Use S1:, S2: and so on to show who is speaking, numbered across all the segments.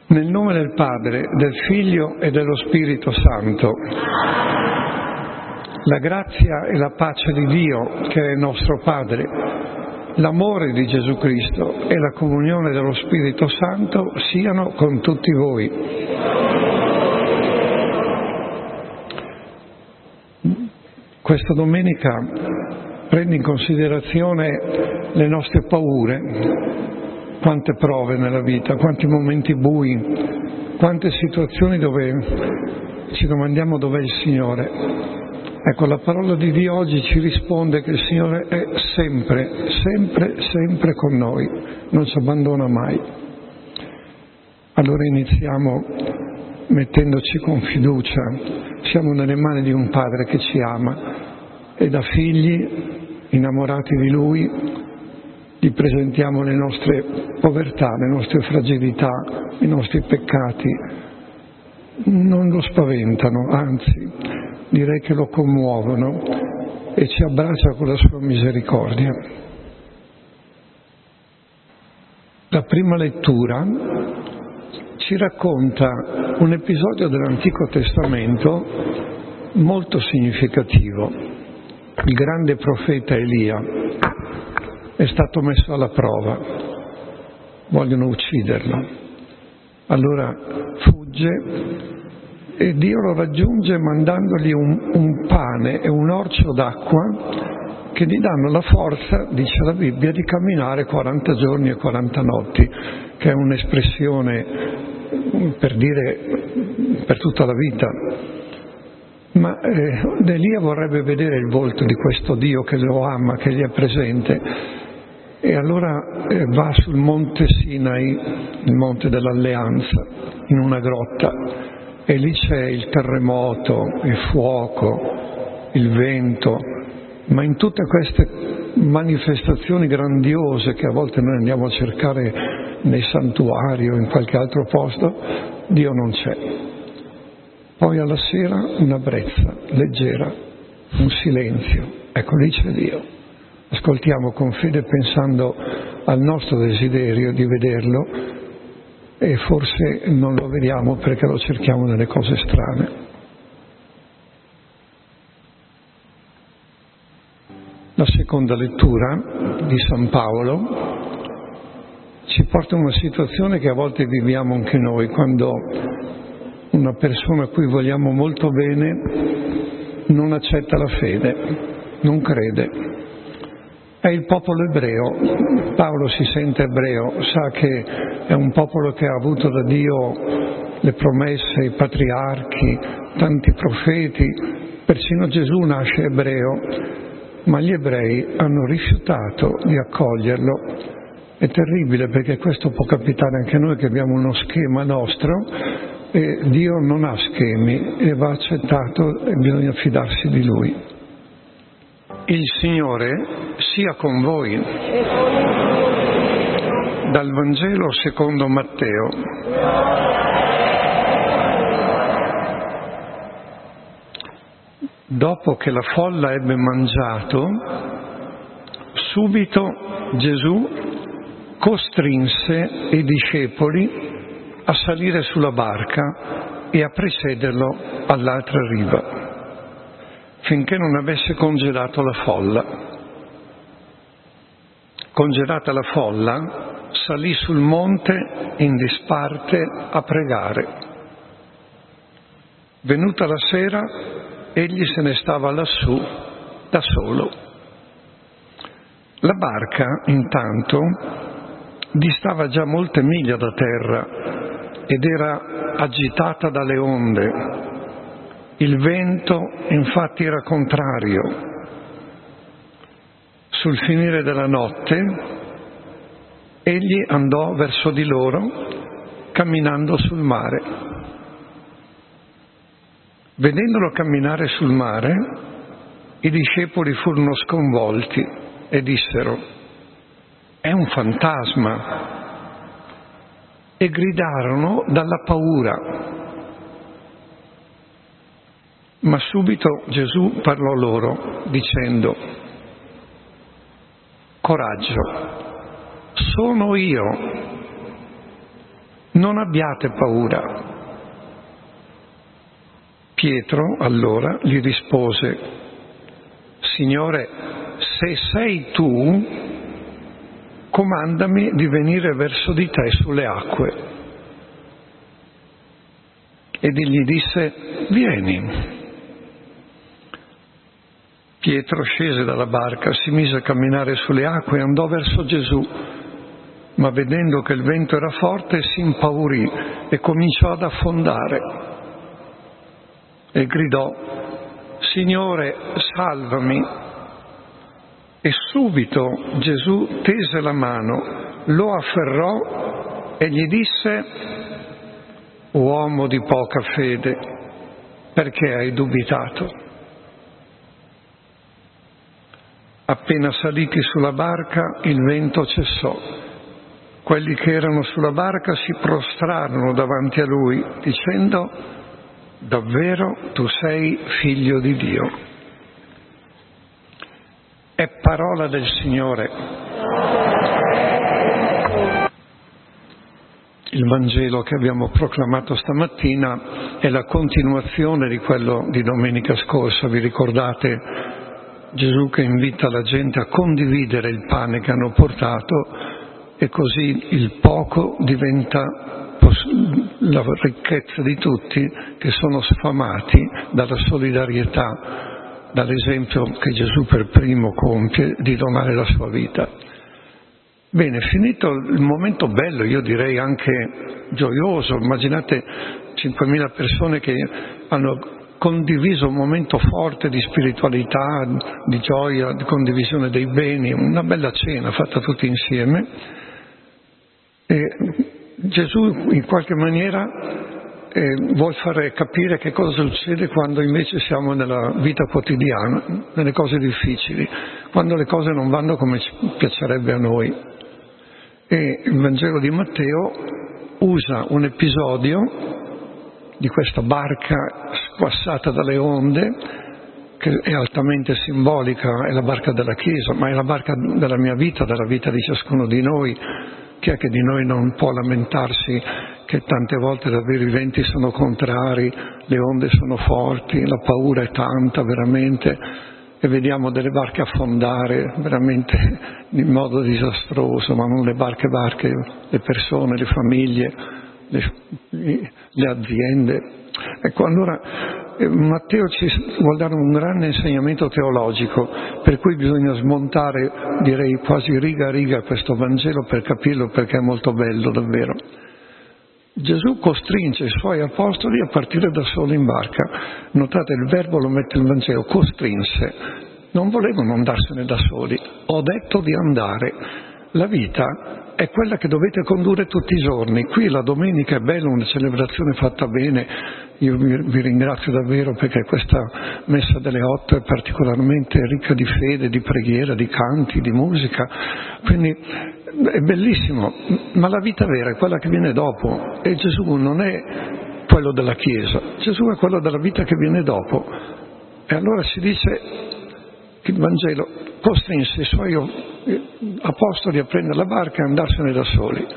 S1: Nel nome del Padre, del Figlio e dello Spirito Santo. La grazia e la pace di Dio, che è nostro Padre, l'amore di Gesù Cristo e la comunione dello Spirito Santo siano con tutti voi. Questa domenica prendo in considerazione le nostre paure. Quante prove nella vita, quanti momenti bui, quante situazioni dove ci domandiamo dov'è il Signore. Ecco, la parola di Dio oggi ci risponde che il Signore è sempre, sempre, sempre con noi, non ci abbandona mai. Allora iniziamo mettendoci con fiducia, siamo nelle mani di un Padre che ci ama e da figli innamorati di Lui gli presentiamo le nostre povertà, le nostre fragilità, i nostri peccati. Non lo spaventano, anzi, direi che lo commuovono e ci abbraccia con la sua misericordia. La prima lettura ci racconta un episodio dell'Antico Testamento molto significativo. Il grande profeta Elia è stato messo alla prova, vogliono ucciderlo. Allora fugge e Dio lo raggiunge mandandogli un pane e un orcio d'acqua che gli danno la forza, dice la Bibbia, di camminare 40 giorni e 40 notti, che è un'espressione per dire per tutta la vita. Ma Elia vorrebbe vedere il volto di questo Dio che lo ama, che gli è presente. E allora va sul monte Sinai, il monte dell'alleanza, in una grotta, e lì c'è il terremoto, il fuoco, il vento, ma in tutte queste manifestazioni grandiose che a volte noi andiamo a cercare nei santuari o in qualche altro posto, Dio non c'è. Poi alla sera una brezza leggera, un silenzio, ecco lì c'è Dio. Ascoltiamo con fede pensando al nostro desiderio di vederlo e forse non lo vediamo perché lo cerchiamo nelle cose strane. La seconda lettura di San Paolo ci porta a una situazione che a volte viviamo anche noi, quando una persona a cui vogliamo molto bene non accetta la fede, non crede. È il popolo ebreo. Paolo si sente ebreo, sa che è un popolo che ha avuto da Dio le promesse, i patriarchi, tanti profeti, persino Gesù nasce ebreo, ma gli ebrei hanno rifiutato di accoglierlo. È terribile perché questo può capitare anche a noi che abbiamo uno schema nostro e Dio non ha schemi e va accettato e bisogna fidarsi di Lui. Il Signore sia con voi. Dal Vangelo secondo Matteo. Dopo che la folla ebbe mangiato, subito Gesù costrinse i discepoli a salire sulla barca e a precederlo all'altra riva, finché non avesse congelato la folla. Congelata la folla, salì sul monte in disparte a pregare. Venuta la sera, egli se ne stava lassù da solo. La barca, intanto, distava già molte miglia da terra ed era agitata dalle onde. Il vento infatti era contrario. Sul finire della notte egli andò verso di loro camminando sul mare. Vedendolo camminare sul mare, i discepoli furono sconvolti e dissero: «È un fantasma!» e gridarono dalla paura. Ma subito Gesù parlò loro dicendo: «Coraggio, sono io, non abbiate paura. Pietro allora gli rispose: Signore, se sei tu, comandami di venire verso di te sulle acque. Ed egli disse: vieni. Pietro scese dalla barca, si mise a camminare sulle acque e andò verso Gesù, ma vedendo che il vento era forte si impaurì e cominciò ad affondare. E gridò: Signore, salvami! E subito Gesù tese la mano, lo afferrò e gli disse: uomo di poca fede, perché hai dubitato? Appena saliti sulla barca, il vento cessò. Quelli che erano sulla barca si prostrarono davanti a lui, dicendo: davvero tu sei figlio di Dio. È parola del Signore. Il Vangelo che abbiamo proclamato stamattina è la continuazione di quello di domenica scorsa. Vi ricordate Gesù che invita la gente a condividere il pane che hanno portato, e così il poco diventa la ricchezza di tutti che sono sfamati dalla solidarietà, dall'esempio che Gesù per primo compie di donare la sua vita. Bene, finito il momento bello, io direi anche gioioso, immaginate 5.000 persone che hanno condiviso un momento forte di spiritualità, di gioia, di condivisione dei beni, una bella cena fatta tutti insieme. E Gesù in qualche maniera vuol fare capire che cosa succede quando invece siamo nella vita quotidiana, nelle cose difficili, quando le cose non vanno come ci piacerebbe a noi. E il Vangelo di Matteo usa un episodio di questa barca squassata dalle onde, che è altamente simbolica, è la barca della Chiesa, ma è la barca della mia vita, della vita di ciascuno di noi. Chi è che di noi non può lamentarsi che tante volte davvero i venti sono contrari, le onde sono forti, la paura è tanta veramente, e vediamo delle barche affondare veramente in modo disastroso, ma non le barche, le persone, le famiglie, le aziende. Ecco, allora Matteo ci vuol dare un grande insegnamento teologico, per cui bisogna smontare, direi quasi riga a riga, questo Vangelo per capirlo, perché è molto bello davvero. Gesù costringe i suoi apostoli a partire da soli in barca. Notate, il verbo lo mette il Vangelo, costrinse. Non volevano andarsene da soli, ho detto di andare. La vita è quella che dovete condurre tutti i giorni. Qui la domenica è bella, una celebrazione fatta bene. Io vi ringrazio davvero perché questa messa delle 8 è particolarmente ricca di fede, di preghiera, di canti, di musica. Quindi è bellissimo, ma la vita vera è quella che viene dopo, e Gesù non è quello della Chiesa, Gesù è quello della vita che viene dopo. E allora si dice che il Vangelo costrinse i suoi apostoli a prendere la barca e andarsene da soli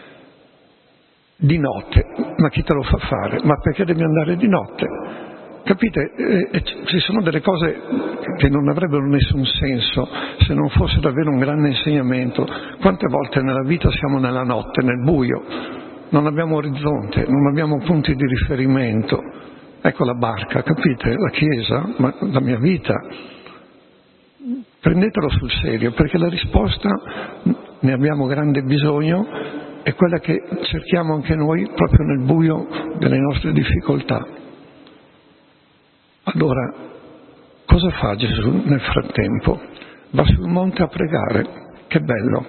S1: di notte. Ma chi te lo fa fare? Ma perché devi andare di notte? Capite? Ci sono delle cose che non avrebbero nessun senso se non fosse davvero un grande insegnamento. Quante volte nella vita siamo nella notte, nel buio, non abbiamo orizzonte, non abbiamo punti di riferimento. Ecco la barca, capite? La Chiesa, ma la mia vita. Prendetelo sul serio, perché la risposta, ne abbiamo grande bisogno, è quella che cerchiamo anche noi proprio nel buio delle nostre difficoltà. Allora, cosa fa Gesù nel frattempo? Va sul monte a pregare, che bello.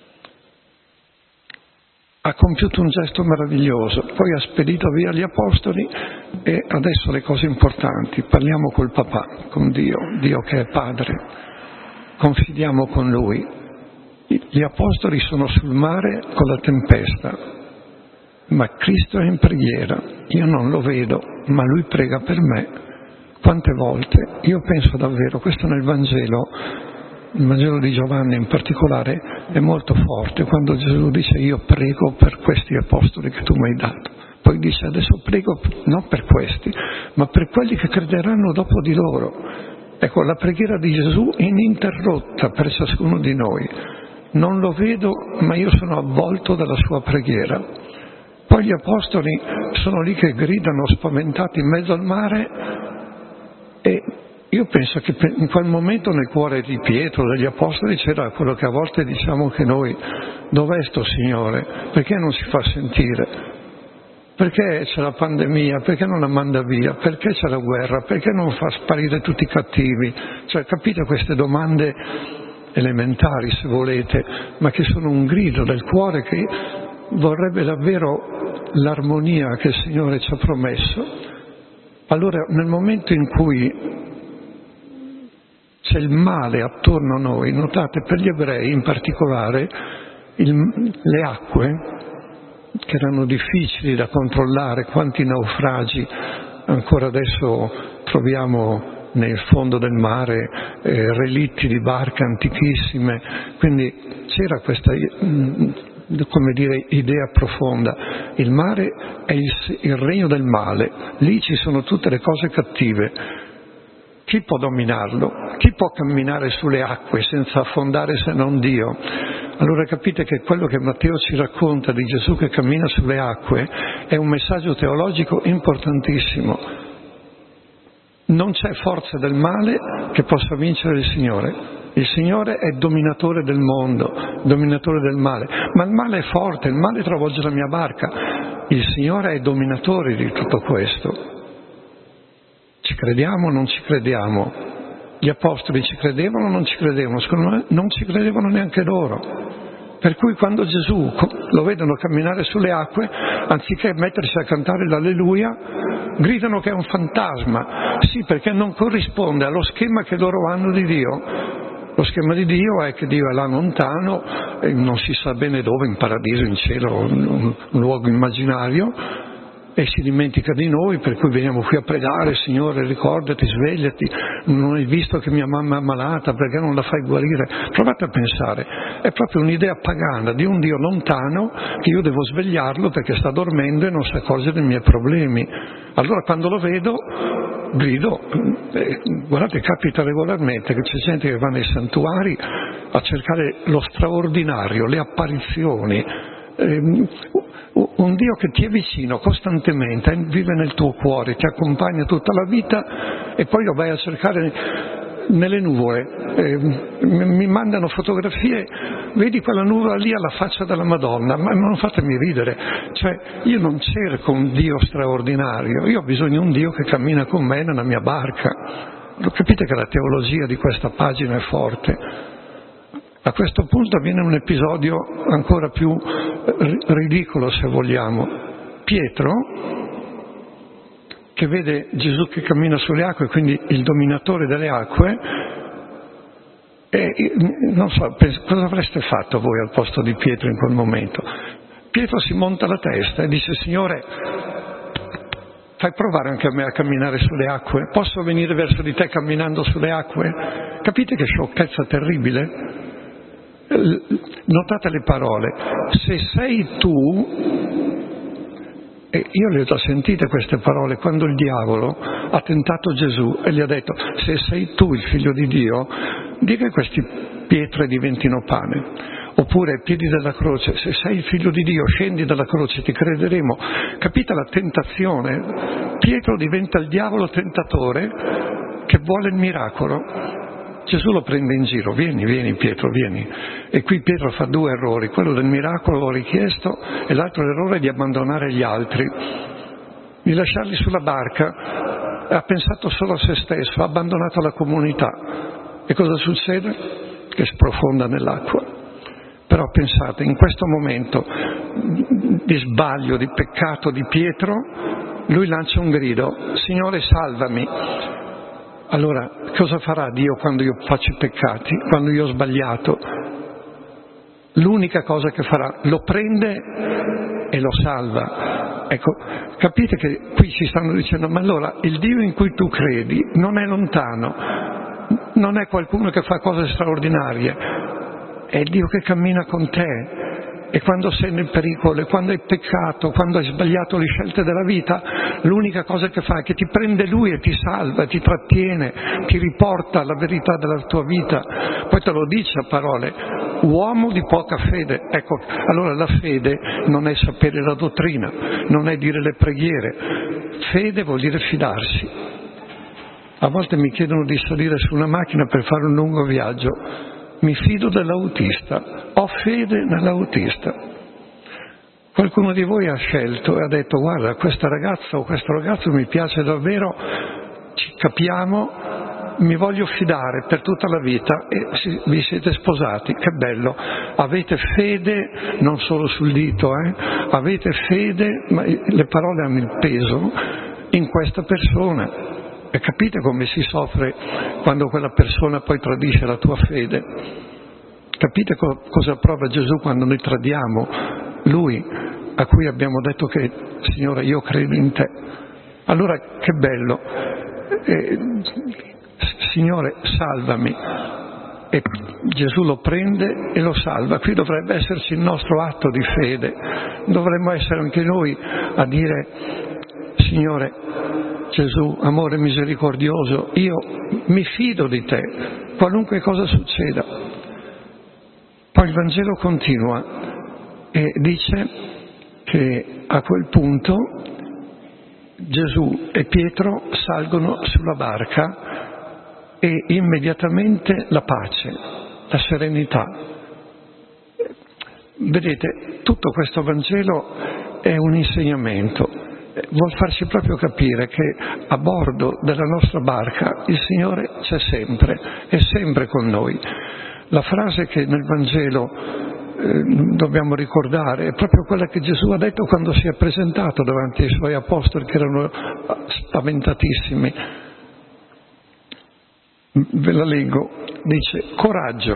S1: Ha compiuto un gesto meraviglioso, poi ha spedito via gli apostoli e adesso le cose importanti. Parliamo col papà, con Dio, Dio che è Padre. Confidiamo con Lui. Gli apostoli sono sul mare con la tempesta, ma Cristo è in preghiera. Io non lo vedo, ma Lui prega per me. Quante volte io penso davvero, questo nel Vangelo il Vangelo di Giovanni in particolare è molto forte, quando Gesù dice io prego per questi apostoli che tu mi hai dato. Poi dice adesso prego non per questi, ma per quelli che crederanno dopo di loro. Ecco, la preghiera di Gesù ininterrotta per ciascuno di noi. Non lo vedo, ma io sono avvolto dalla sua preghiera. Poi gli apostoli sono lì che gridano spaventati in mezzo al mare e io penso che in quel momento nel cuore di Pietro, degli apostoli, c'era quello che a volte diciamo che noi, dov'è sto Signore? Perché non si fa sentire? Perché c'è la pandemia? Perché non la manda via? Perché c'è la guerra? Perché non fa sparire tutti i cattivi? Cioè, capite queste domande elementari, se volete, ma che sono un grido del cuore che vorrebbe davvero l'armonia che il Signore ci ha promesso. Allora, nel momento in cui c'è il male attorno a noi, notate per gli ebrei in particolare, le acque, che erano difficili da controllare, quanti naufragi ancora adesso troviamo nel fondo del mare, relitti di barche antichissime, quindi c'era questa, come dire, idea profonda. Il mare è il regno del male, lì ci sono tutte le cose cattive. Chi può dominarlo? Chi può camminare sulle acque senza affondare se non Dio? Allora capite che quello che Matteo ci racconta di Gesù che cammina sulle acque è un messaggio teologico importantissimo. Non c'è forza del male che possa vincere il Signore. Il Signore è dominatore del mondo, dominatore del male, ma il male è forte, il male travolge la mia barca. Il Signore è dominatore di tutto questo. Ci crediamo o non ci crediamo? Gli apostoli ci credevano o non ci credevano? Secondo me non ci credevano neanche loro. Per cui quando Gesù lo vedono camminare sulle acque, anziché mettersi a cantare l'Alleluia, gridano che è un fantasma. Sì, perché non corrisponde allo schema che loro hanno di Dio. Lo schema di Dio è che Dio è là lontano, e non si sa bene dove, in paradiso, in cielo, un luogo immaginario, e si dimentica di noi, per cui veniamo qui a pregare, Signore ricordati, svegliati, non hai visto che mia mamma è ammalata, perché non la fai guarire? Provate a pensare, è proprio un'idea pagana di un Dio lontano che io devo svegliarlo perché sta dormendo e non si accorge dei miei problemi. Allora quando lo vedo grido, guardate, capita regolarmente che c'è gente che va nei santuari a cercare lo straordinario, le apparizioni, un Dio che ti è vicino costantemente, vive nel tuo cuore, ti accompagna tutta la vita e poi lo vai a cercare nelle nuvole. Mi mandano fotografie, vedi quella nuvola lì alla faccia della Madonna, ma non fatemi ridere, cioè io non cerco un Dio straordinario, io ho bisogno di un Dio che cammina con me nella mia barca. Lo capite che la teologia di questa pagina è forte? A questo punto avviene un episodio ancora più ridicolo, se vogliamo. Pietro, che vede Gesù che cammina sulle acque, quindi il dominatore delle acque, e non so, cosa avreste fatto voi al posto di Pietro in quel momento? Pietro si monta la testa e dice: Signore, fai provare anche a me a camminare sulle acque? Posso venire verso di te camminando sulle acque? Capite che sciocchezza terribile? Notate le parole: se sei tu, e io le ho già sentite queste parole quando il diavolo ha tentato Gesù e gli ha detto: se sei tu il figlio di Dio, di che questi pietre diventino pane. Oppure ai piedi della croce: se sei il figlio di Dio, scendi dalla croce, ti crederemo. Capite la tentazione? Pietro diventa il diavolo tentatore che vuole il miracolo. Gesù lo prende in giro: vieni Pietro, vieni. E qui Pietro fa due errori: quello del miracolo l'ho richiesto, e l'altro errore è di abbandonare gli altri, di lasciarli sulla barca. Ha pensato solo a se stesso, ha abbandonato la comunità. E cosa succede? Che sprofonda nell'acqua. Però pensate, in questo momento di sbaglio, di peccato di Pietro, lui lancia un grido: Signore, salvami. Allora, cosa farà Dio quando io faccio i peccati, quando io ho sbagliato? L'unica cosa che farà, lo prende e lo salva. Ecco, capite che qui ci stanno dicendo: ma allora il Dio in cui tu credi non è lontano, non è qualcuno che fa cose straordinarie, è Dio che cammina con te. E quando sei nel pericolo, e quando hai peccato, quando hai sbagliato le scelte della vita, l'unica cosa che fa è che ti prende Lui e ti salva, ti trattiene, ti riporta alla verità della tua vita. Poi te lo dice a parole: uomo di poca fede. Ecco, allora la fede non è sapere la dottrina, non è dire le preghiere. Fede vuol dire fidarsi. A volte mi chiedono di salire su una macchina per fare un lungo viaggio. Mi fido dell'autista, ho fede nell'autista. Qualcuno di voi ha scelto e ha detto: guarda, questa ragazza o questo ragazzo mi piace davvero, ci capiamo, mi voglio fidare per tutta la vita, e vi siete sposati, che bello. Avete fede non solo sul dito, avete fede, ma le parole hanno il peso in questa persona. E capite come si soffre quando quella persona poi tradisce la tua fede? Capite cosa prova Gesù quando noi tradiamo Lui, a cui abbiamo detto che Signore, io credo in te. Allora che bello, Signore, salvami. E Gesù lo prende e lo salva. Qui dovrebbe esserci il nostro atto di fede, dovremmo essere anche noi a dire: Signore Gesù, amore misericordioso, io mi fido di te, qualunque cosa succeda. Poi il Vangelo continua e dice che a quel punto Gesù e Pietro salgono sulla barca e immediatamente la pace, la serenità. Vedete, tutto questo Vangelo è un insegnamento. Vuol farci proprio capire che a bordo della nostra barca il Signore c'è sempre, è sempre con noi. La frase che nel Vangelo dobbiamo ricordare è proprio quella che Gesù ha detto quando si è presentato davanti ai Suoi apostoli, che erano spaventatissimi. Ve la leggo, dice: coraggio,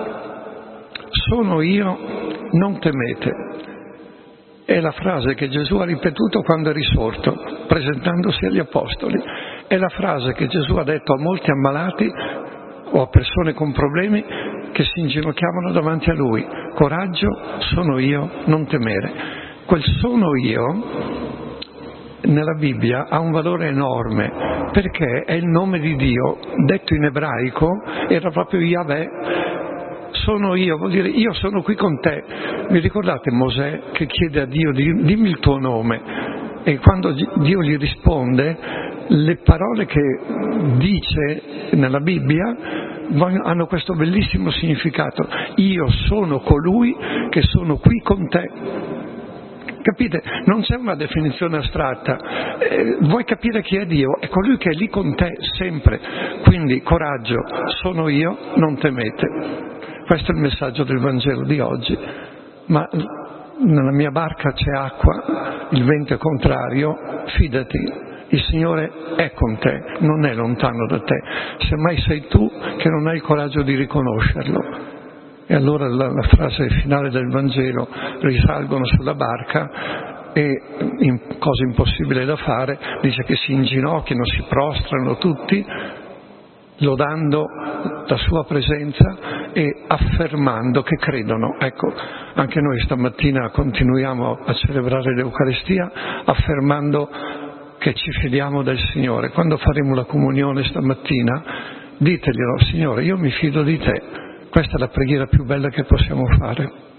S1: sono io, non temete. È la frase che Gesù ha ripetuto quando è risorto, presentandosi agli apostoli. È la frase che Gesù ha detto a molti ammalati o a persone con problemi che si inginocchiavano davanti a Lui. Coraggio, sono io, non temere. Quel sono io nella Bibbia ha un valore enorme, perché è il nome di Dio, detto in ebraico, era proprio Yahweh. Sono io, vuol dire io sono qui con te. Vi ricordate Mosè che chiede a Dio: dimmi il tuo nome? E quando Dio gli risponde, le parole che dice nella Bibbia hanno questo bellissimo significato: io sono colui che sono qui con te. Capite? Non c'è una definizione astratta. Vuoi capire chi è Dio? È colui che è lì con te sempre. Quindi coraggio, sono io, non temete. Questo è il messaggio del Vangelo di oggi. Ma nella mia barca c'è acqua, il vento è contrario, fidati, il Signore è con te, non è lontano da te. Semmai sei tu che non hai il coraggio di riconoscerlo. E allora la frase finale del Vangelo: risalgono sulla barca e, cosa impossibile da fare, dice che si inginocchiano, si prostrano tutti, lodando la sua presenza e affermando che credono. Ecco, anche noi stamattina continuiamo a celebrare l'Eucaristia affermando che ci fidiamo del Signore. Quando faremo la comunione stamattina, diteglielo: Signore, io mi fido di te. Questa è la preghiera più bella che possiamo fare.